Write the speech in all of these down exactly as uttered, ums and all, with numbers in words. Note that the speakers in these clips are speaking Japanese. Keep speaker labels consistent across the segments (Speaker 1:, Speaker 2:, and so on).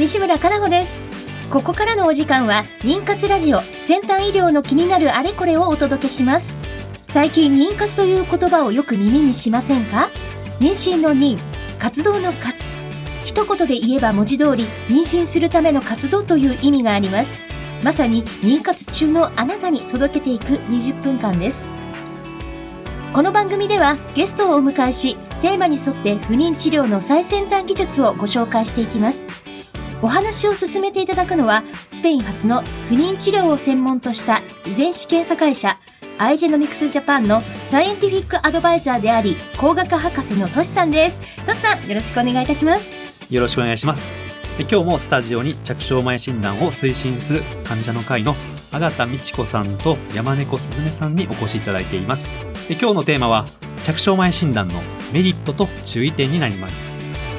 Speaker 1: 西村かなほです。ここからのお時間は妊活ラジオ、先端医療の気になるあれこれをお届けします。最近妊活という言葉をよく耳にしませんか？妊娠の妊、活動の活。一言で言えば文字通り妊娠するための活動という意味があります。まさに妊活中のあなたに届けていくにじゅっぷんかんです。この番組ではゲストをお迎えし、テーマに沿って不妊治療の最先端技術をご紹介していきます。お話を進めていただくのは、スペイン発の不妊治療を専門とした遺伝子検査会社アイジェノミクスジャパンのサイエンティフィックアドバイザーであり工学博士のトシさんです。トシさん、よろしくお願いいたします。
Speaker 2: よろしくお願いします。今日もスタジオに着床前診断を推進する患者の会の阿形美智子さんと山猫すずめさんにお越しいただいています。今日のテーマは着床前診断のメリットと注意点になります。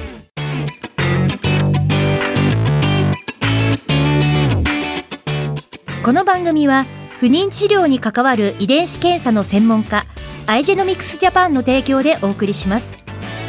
Speaker 1: この番組は不妊治療に関わる遺伝子検査の専門家アイジェノミクスジャパンの提供でお送りします。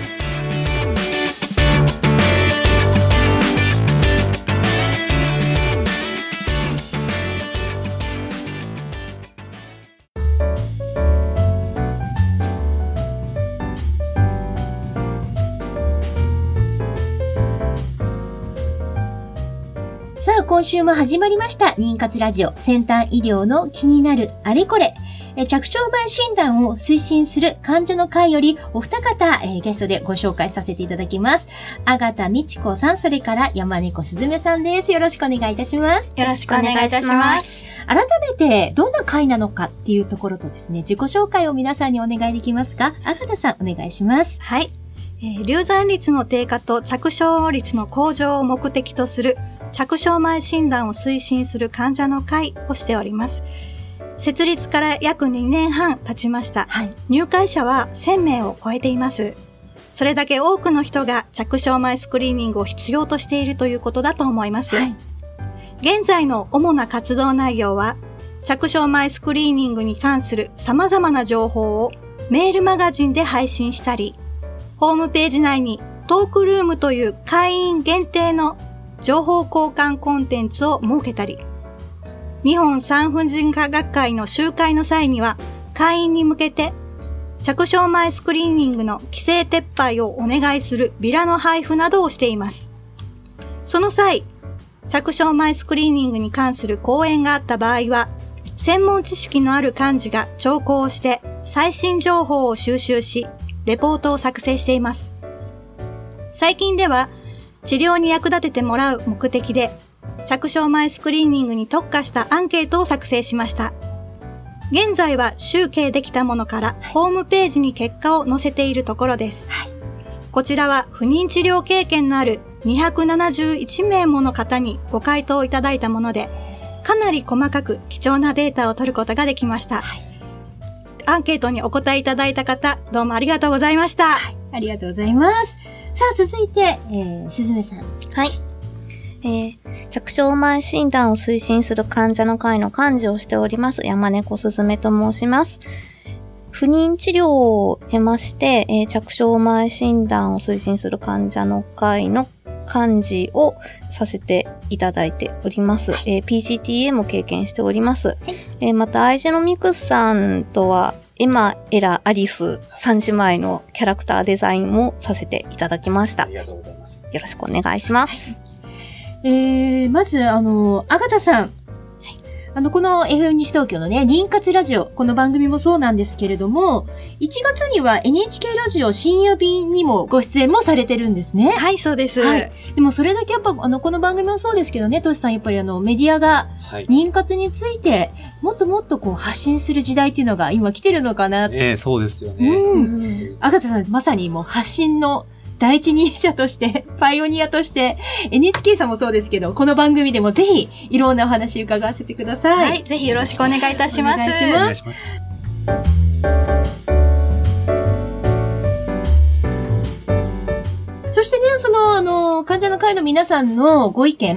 Speaker 1: さあ、今週も始まりました妊活ラジオ、先端医療の気になるあれこれ。え着床前診断を推進する患者の会よりお二方、えー、ゲストでご紹介させていただきます。阿形美智子さん、それから山猫すずめさんです。よろしくお願いいたします。
Speaker 3: よろしくお願いいたします。
Speaker 1: 改めてどんな会なのかっていうところとですね、自己紹介を皆さんにお願いできますか？阿形さん、お願いします。
Speaker 3: はい、えー、流産率の低下と着床率の向上を目的とする着床前診断を推進する患者の会をしております。設立から約にねんはん経ちました。はい、入会者はせんめいを超えています。それだけ多くの人が着床前スクリーニングを必要としているということだと思います。はい、現在の主な活動内容は、着床前スクリーニングに関する様々な情報をメールマガジンで配信したり、ホームページ内にトークルームという会員限定の情報交換コンテンツを設けたり、日本産婦人科学会の集会の際には会員に向けて着床前スクリーニングの規制撤廃をお願いするビラの配布などをしています。その際、着床前スクリーニングに関する講演があった場合は、専門知識のある幹事が聴講をして最新情報を収集し、レポートを作成しています。最近では、治療に役立ててもらう目的で、着床前スクリーニングに特化したアンケートを作成しました。現在は集計できたものからホームページに結果を載せているところです。はい、こちらは不妊治療経験のあるにひゃくななじゅういちめいもの方にご回答いただいたもので、かなり細かく貴重なデータを取ることができました。はい、アンケートにお答えいただいた方、どうもありがとうございました。はい、
Speaker 1: ありがとうございます。さあ、続いて、えー、すずめさん。
Speaker 4: はい。えー、着床前診断を推進する患者の会の幹事をしております、山猫すずめと申します。不妊治療を経まして、えー、着床前診断を推進する患者の会の幹事をさせていただいております。えー、ピージーティーエー も経験しております。はい、えー、また、アイジェノミクスさんとは、エマ、エラ、アリスさん姉妹のキャラクターデザインもさせていただきました。
Speaker 2: ありがとうございます。
Speaker 4: よろしくお願いします。
Speaker 1: えー、まず、あの、阿形さん。あの、この エフエム 西東京のね、妊活ラジオ、この番組もそうなんですけれども、いちがつには エヌエイチケー ラジオ深夜便にもご出演もされてるんですね。
Speaker 3: はい、そうです。
Speaker 1: はい。でもそれだけやっぱ、あの、この番組もそうですけどね、トシさん、やっぱりあの、メディアが、妊活について、もっともっとこう、発信する時代っていうのが今来てるのかな。
Speaker 2: ええ、そうですよね。
Speaker 1: うん。阿形さん、まさにもう発信の、第一人者として、パイオニアとして、エヌエイチケー さんもそうですけど、この番組でもぜひ、いろんなお話伺わせてください。
Speaker 3: はい、ぜひよろしくお願いいたします。
Speaker 1: お願いします。お願いします。そしてね、その、あの、患者の会の皆さんのご意見、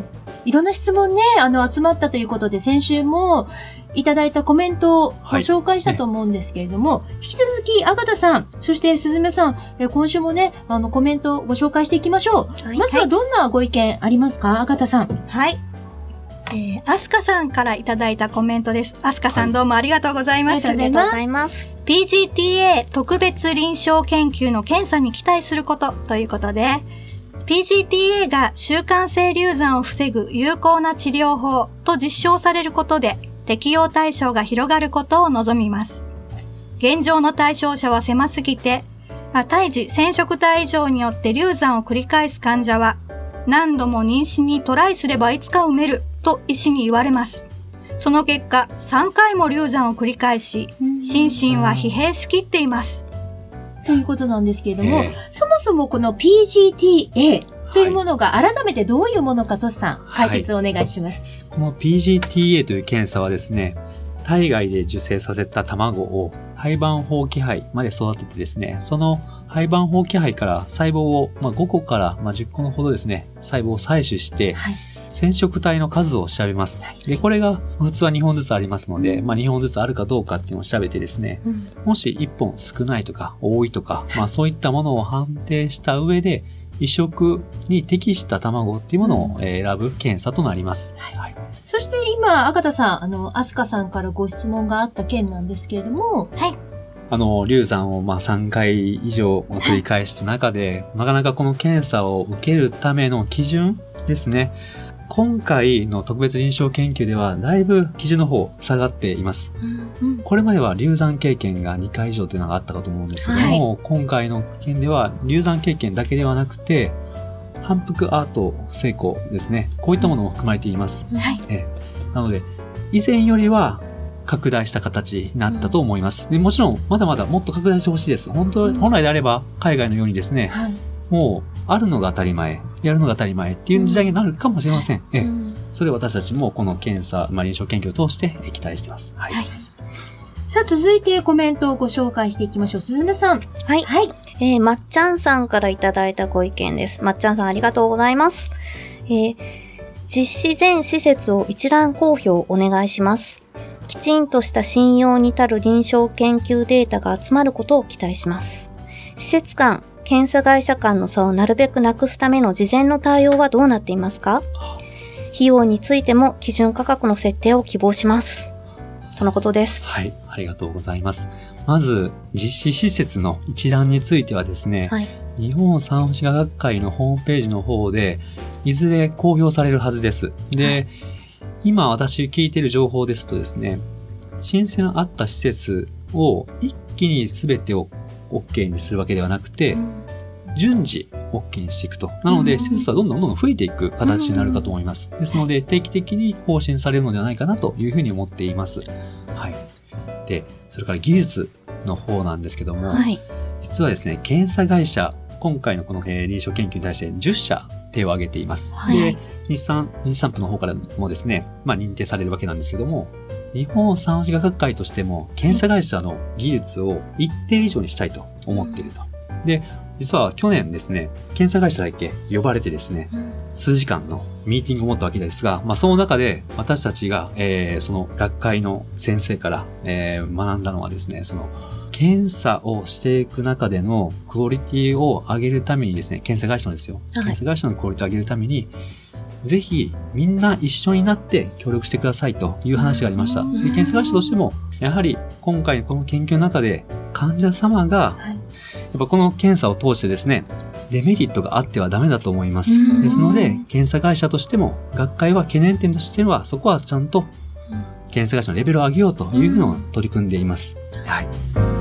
Speaker 1: いろんな質問ね、あの、集まったということで、先週もいただいたコメントをご紹介したと思うんですけれども、はいね、引き続き、あがたさん、そしてすずめさん、え今週もね、あの、コメントをご紹介していきましょう。はい、まずはどんなご意見ありますか、あがたさん。
Speaker 3: はい。えー、アスカさんからいただいたコメントです。アスカさん、どうもありがとうございます。
Speaker 4: ありがとうございます。
Speaker 3: ピージーティーエー 特別臨床研究の検査に期待することということで、ピージーティーエー が習慣性流産を防ぐ有効な治療法と実証されることで適用対象が広がることを望みます。現状の対象者は狭すぎて、胎児染色体異常によって流産を繰り返す患者は何度も妊娠にトライすればいつか産めると医師に言われます。その結果、さんかいも流産を繰り返し、心身は疲弊しきっています。
Speaker 1: ということなんですけれども、えー、そもそもこの ピージーティーエー というものが改めてどういうものか、トシさん、解説をお願いします。はい、
Speaker 2: この ピージーティーエー という検査はですね、体外で受精させた卵を胚盤胞気胚まで育ててですね、その胚盤胞気胚から細胞を、まあ、ごこからまあじゅっこのほどですね、細胞を採取して、はい、染色体の数を調べます。で、これが普通はにほんずつありますので、まあにほんずつあるかどうかっていうのを調べてですね、うん、もしいっぽん少ないとか多いとか、まあそういったものを判定した上で、移植に適した卵っていうものを選ぶ検査となります。
Speaker 1: はいはい、そして今、赤田さん、あの、アスカさんからご質問があった件なんですけれども、
Speaker 3: はい。
Speaker 2: あの、流産をまあさんかい以上繰り返した中で、なかなかこの検査を受けるための基準ですね。今回の特別臨床研究ではだいぶ基準の方下がっています、うんうん、これまでは流産経験がにかい以上というのがあったかと思うんですけども、はい、今回の件では流産経験だけではなくて反復アート成功ですね、こういったものも含まれています、はい、えなので以前よりは拡大した形になったと思います、うん、でもちろんまだまだもっと拡大してほしいです。本当、うん、本来であれば海外のようにですね、はい、もうあるのが当たり前、やるのが当たり前っていう時代になるかもしれません。うん、ええ、それを私たちもこの検査、まあ、臨床研究を通して期待しています。はい。はい、
Speaker 1: さあ、続いてコメントをご紹介していきましょう。鈴芽さん。
Speaker 4: はい。はい。えー、まっちゃんさんからいただいたご意見です。まっちゃんさんありがとうございます。えー、実施全施設を一覧公表お願いします。きちんとした信用に足る臨床研究データが集まることを期待します。施設間、検査会社間の差をなるべくなくすための事前の対応はどうなっていますか？費用についても基準価格の設定を希望します。とのことです。
Speaker 2: はい、ありがとうございます。まず、実施施設の一覧についてはですね、はい、日本産婦人科学会のホームページの方で、いずれ公表されるはずです。で、はい、今私聞いている情報ですとですね、申請のあった施設を一気に全てをOK にするわけではなくて、うん、順次 OK にしていくと。なので、施設はどんどんどんどん増えていく形になるかと思います。ですので、定期的に更新されるのではないかなというふうに思っています。はい。で、それから技術の方なんですけども、はい、実はですね、検査会社、今回のこの、えー、臨床研究に対してじゅっしゃ手を挙げています。はい、で、日産、日産部の方からもですね、まあ認定されるわけなんですけども、日本産婦人科学会としても検査会社の技術を一定以上にしたいと思っていると。で、実は去年ですね、検査会社だけ呼ばれてですね、数時間のミーティングを持ったわけですが、まあその中で私たちが、えー、その学会の先生から、えー、学んだのはですね、その検査をしていく中でのクオリティを上げるためにですね、検査会社のですよ、はい、検査会社のクオリティを上げるために、ぜひみんな一緒になって協力してくださいという話がありました。で、検査会社としてもやはり今回この研究の中で患者様がやっぱこの検査を通してですね、デメリットがあってはダメだと思います。ですので検査会社としても学会は懸念点としてはそこはちゃんと検査会社のレベルを上げようというのを取り組んでいます。はい。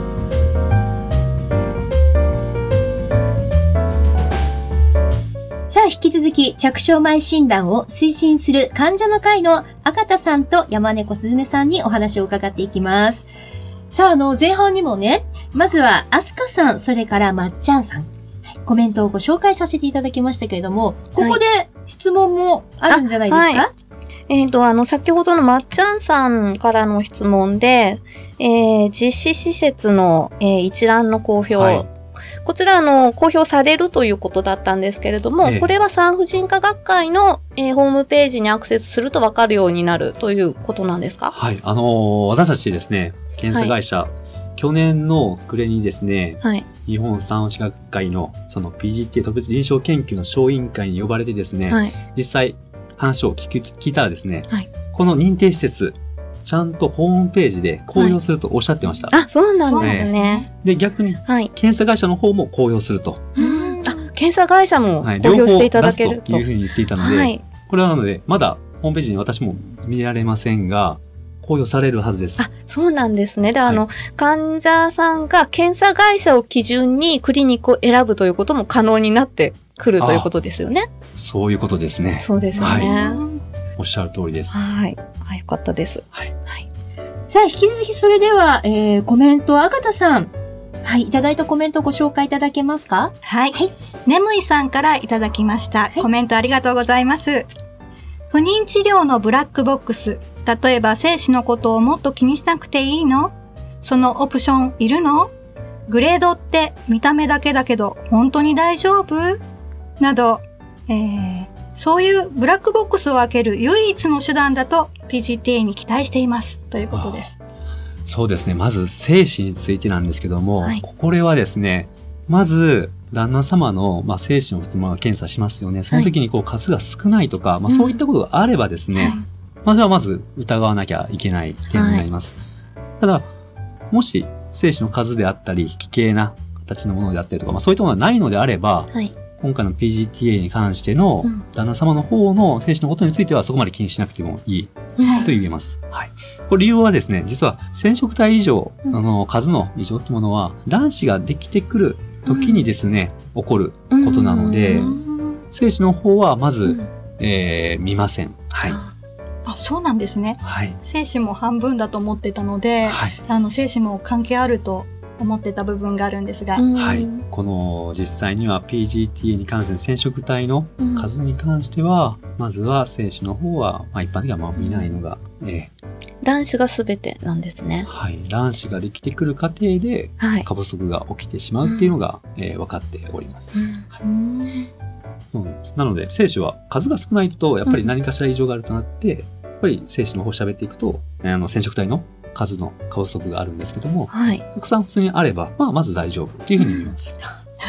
Speaker 1: さあ、引き続き着床前診断を推進する患者の会の赤田さんと山猫すずめさんにお話を伺っていきます。さあ、あの、前半にもね、まずはアスカさん、それからまっちゃんさん、コメントをご紹介させていただきましたけれども、ここで質問もあるんじゃないですか？はい、
Speaker 4: えっと、あの、先ほどのまっちゃんさんからの質問で、えー、実施施設の、えー、一覧の公表こちら、あの、公表されるということだったんですけれども、
Speaker 2: ええ、
Speaker 4: これは産婦人科学会の、えー、ホームページにアクセスすると分かるようになるということなんですか？
Speaker 2: はい。あのー、私たちですね、検査会社、はい、去年の暮れにですね、はい、日本産婦人科学会のその ピージーティー 特別臨床研究の小委員会に呼ばれてですね、はい、実際話を聞き聞いたらですね、はい、この認定施設、ちゃんとホームページで公表するとおっしゃってました。
Speaker 4: はい、あ、そうなんですね。
Speaker 2: で、逆に、はい、検査会社の方も公表すると。
Speaker 4: うんあ、検査会社も公表していただけると。
Speaker 2: 両方出すというふうに言っていたので、はい、これはなので、まだホームページに私も見られませんが、公表されるはずです。
Speaker 4: あ、そうなんですね。で、あの、はい、患者さんが検査会社を基準にクリニックを選ぶということも可能になってくるということですよね。
Speaker 2: そういうことですね。
Speaker 4: そうですね。はい、
Speaker 2: おっしゃる通りです。
Speaker 4: はい。あ、よかったです。はい。
Speaker 1: はい。さあ、引き続きそれでは、えー、コメント、あがたさん。はい。いただいたコメントをご紹介いただけますか？
Speaker 3: はい。はい。ねむいさんからいただきました。はい、コメントありがとうございます。不妊治療のブラックボックス。例えば、精子のことをもっと気にしなくていいの？そのオプションいるの？グレードって見た目だけだけど、本当に大丈夫？など、えー、そういうブラックボックスを開ける唯一の手段だと ピージーティーエー に期待していますということです。
Speaker 2: そうですね。まず精子についてなんですけども、はい、これはですね、まず旦那様の、まあ、精子の普通は検査しますよね。その時にこう数が少ないとか、はい、まあ、そういったことがあればですね、うん、まずはまず疑わなきゃいけない点になります。はい、ただ、もし精子の数であったり、奇形な形のものであったりとか、まあ、そういったものがないのであれば、はい、今回の ピージーティーエー に関しての旦那様の方の精子のことについてはそこまで気にしなくてもいいと言えます。はい。これ理由はですね、実は染色体異常の数の異常というものは卵子ができてくる時にですね、起こることなので、精子の方はまず、えー、見ません。はい。
Speaker 3: あ、そうなんですね。はい。精子も半分だと思ってたので、はい、あの精子も関係あると思ってた部分があるんですが、
Speaker 2: はい、この実際には ピージーティーエー に関する染色体の数に関しては、うん、まずは精子の方は、まあ、一般的にはまあ見ないのが、えー、
Speaker 4: 卵子が全てなんですね。
Speaker 2: はい、卵子ができてくる過程で過不足が起きてしまうっていうのが、はい、えー、分かっております。うんはいうん、なので精子は数が少ないとやっぱり何かしら異常があるとなって、うん、やっぱり精子の方を喋っていくと、あの染色体の数の過不足があるんですけども、はい、たくさん普通にあれば、まあ、まず大丈夫っていうふうに言います。うん、はい。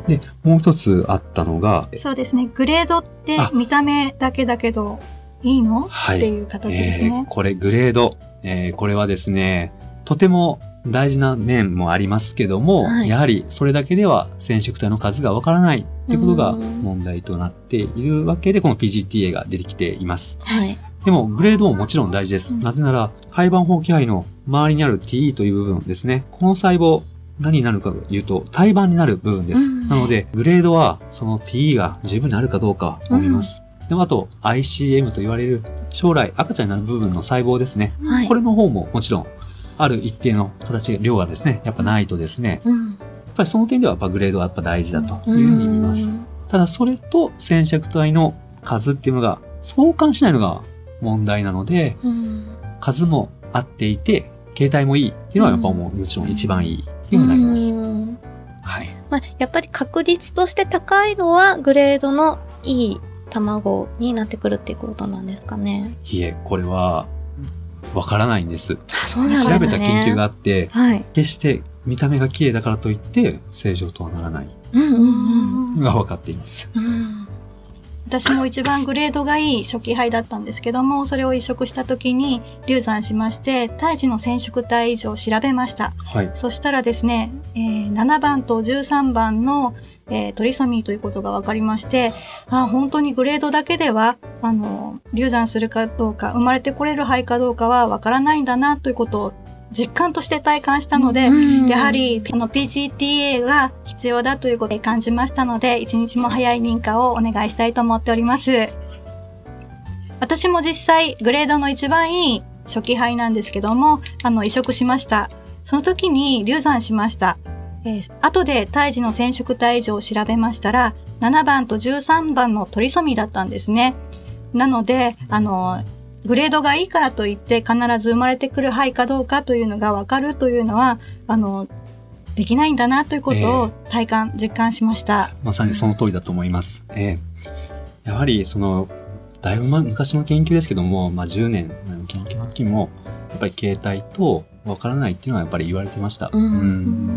Speaker 2: で、もう一つあったのが、
Speaker 3: そうですね。グレードって見た目だけだけどいいの、はい、っていう形ですね。
Speaker 2: えー、これグレード、えー、これはですね、とても大事な面もありますけども、はい、やはりそれだけでは染色体の数がわからないってことが問題となっているわけで、この ピージーティーエー が出てきています。はい、でも、グレードももちろん大事です。うん、なぜなら、胚盤包茎胚の周りにある ティーイー という部分ですね。この細胞、何になるかというと、胎盤になる部分です。うん、なので、グレードは、その ティーイー が十分にあるかどうかを見ます。うん、でも、あと、アイシーエム と言われる、将来赤ちゃんになる部分の細胞ですね。はい、これの方ももちろん、ある一定の形、量がですね、やっぱないとですね、うん、やっぱりその点ではやっぱグレードはやっぱ大事だというふうに見ます。うん、ただそれと染色体の数っていうのが相関しないのが問題なので、うん、数も合っていて、形態もいいっていうのはやっぱもうもちろん一番いいっていうふうになります。うん、
Speaker 4: はい。まあ、やっぱり確率として高いのはグレードのいい卵になってくるっていうことなんですかね。
Speaker 2: いえ、これは、わからないんです。
Speaker 4: あ、そうなんですね。
Speaker 2: 調べた研究があって、はい、決して見た目が綺麗だからといって正常とはならないのが分かっています。うんうんうん、
Speaker 3: 私も一番グレードがいい初期胚だったんですけども、それを移植した時に流産しまして、胎児の染色体異常を調べました。はい、そしたらですね、えー、ななばんとじゅうさんばんのえー、トリソミーということが分かりまして、あ、本当にグレードだけでは、あの、流産するかどうか、生まれてこれる胚かどうかは分からないんだなということを実感として体感したので、やはり、あの、ピージーティーエー が必要だということを感じましたので、一日も早い認可をお願いしたいと思っております。私も実際、グレードの一番いい初期胚なんですけども、あの、移植しました。その時に流産しました。えー、後で胎児の染色体異常を調べましたら、ななばんとじゅうさんばんのトリソミーだったんですね。なので、あの、 グレードがいいからといって必ず生まれてくる肺かどうかというのが分かるというのは、あの、できないんだなということを体感、えー、実感しました。
Speaker 2: まさにその通りだと思います。えー、やはりその、だいぶ昔の研究ですけども、まあじゅうねんの研究の時も、やっぱり形態と分からないっていうのはやっぱり言われてました。
Speaker 3: うんうん、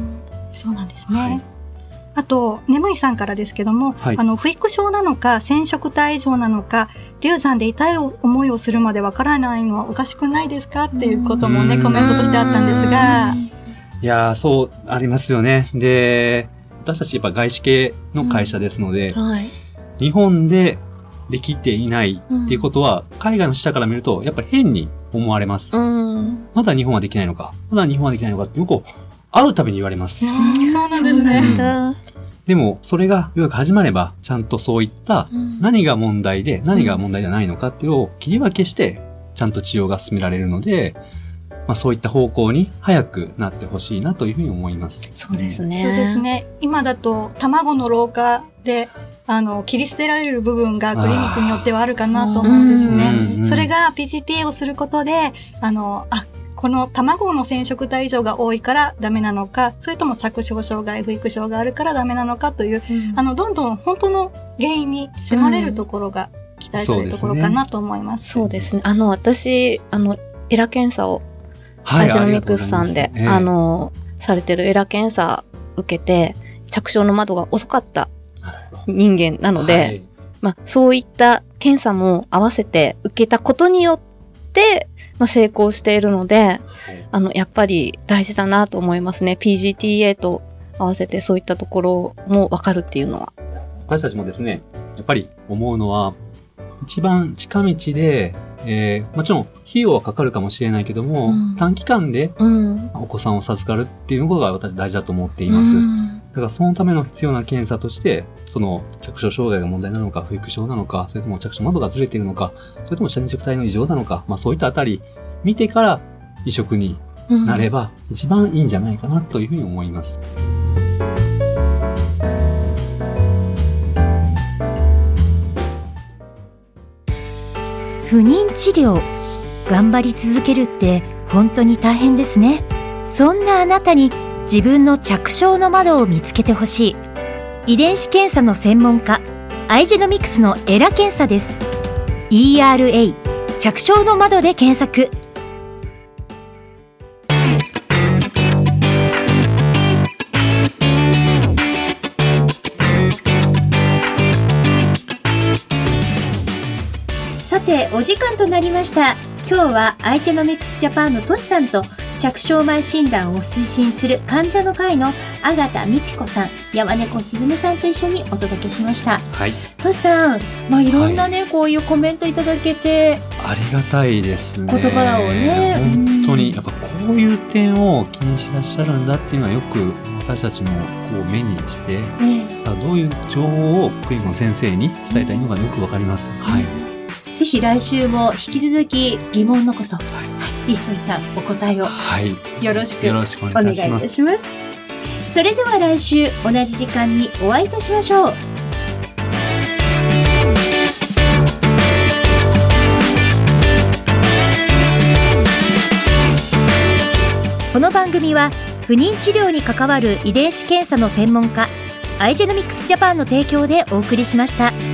Speaker 3: そうなんですね。はい、あと、眠いさんからですけども、はい、あの、不育症なのか、染色体異常なのか、流産で痛い思いをするまで分からないのはおかしくないですかっていうこともね、コメントとしてあったんですが。
Speaker 2: いやー、そう、ありますよね。で、私たちやっぱ外資系の会社ですので、うんはい、日本でできていないっていうことは、うん、海外の支社から見ると、やっぱり変に思われます。うん、まだ日本はできないのか、まだ日本はできないのかって、よく会うたびに言われます。
Speaker 3: そうなんですね。うん、
Speaker 2: でも、それがようやく始まれば、ちゃんとそういった何が問題で、何が問題じゃないのかっていうのを切り分けして、ちゃんと治療が進められるので、まあそういった方向に早くなってほしいなというふうに思います。
Speaker 4: そうですね。
Speaker 3: そうですね。今だと、卵の老化で、あの、切り捨てられる部分がクリニックによってはあるかなと思うんですね。それが ピージーティーエー をすることで、あの、あ、この卵の染色体異常が多いからダメなのか、それとも着床障害、不育症があるからダメなのかという、うん、あの、どんどん本当の原因に迫れるところが期待されるところかなと思います。
Speaker 4: そうですね。あの、私、あの、エラ検査を、アイジェノミクスさんで、あ, あ, あの、されてるエラ検査受けて、着床の窓が遅かった人間なので、はい、まあ、そういった検査も合わせて受けたことによって、まあ、成功しているので、はい、あの、やっぱり大事だなと思いますね。ピージーティーエー と合わせてそういったところもわかるっていうのは。
Speaker 2: 私たちもですね、やっぱり思うのは、一番近道で、えー、もちろん費用はかかるかもしれないけども、うん、短期間でお子さんを授かるっていうことが私大事だと思っています。うん、だからそのための必要な検査として、その着床障害が問題なのか、不育症なのか、それとも着床窓がずれているのか、それとも染色体の異常なのか、まあそういったあたり見てから移植になれば一番いいんじゃないかなというふうに思います。
Speaker 1: 不妊治療、頑張り続けるって本当に大変ですね。そんなあなたに自分の着床の窓を見つけてほしい。遺伝子検査の専門家、アイジェノミクスのエラ検査です。イーアールエー 着床の窓で検索。さて、お時間となりました。今日はアイジェノミクスジャパンのトシさんと着床前診断を推進する患者の会の阿形美智子さん、山猫すずめさんと一緒にお届けしました。
Speaker 2: はい。
Speaker 1: トシさん、まあいろんなね、はい、こういうコメントいただけて
Speaker 2: ありがたいですね。
Speaker 1: 言葉をね、
Speaker 2: 本当にやっぱこういう点を気にしてらっしゃるんだっていうのはよく私たちもこう目にして、ね、どういう情報をクリニックの先生に伝えたいのかよくわかります。うん、はい。
Speaker 1: ぜひ来週も引き続き疑問のこと、はい、ぜひトシさんお答えを、はい、よろしくお願いいたします。それでは来週同じ時間にお会いいたしましょう。この番組は不妊治療に関わる遺伝子検査の専門家アイジェノミクスジャパンの提供でお送りしました。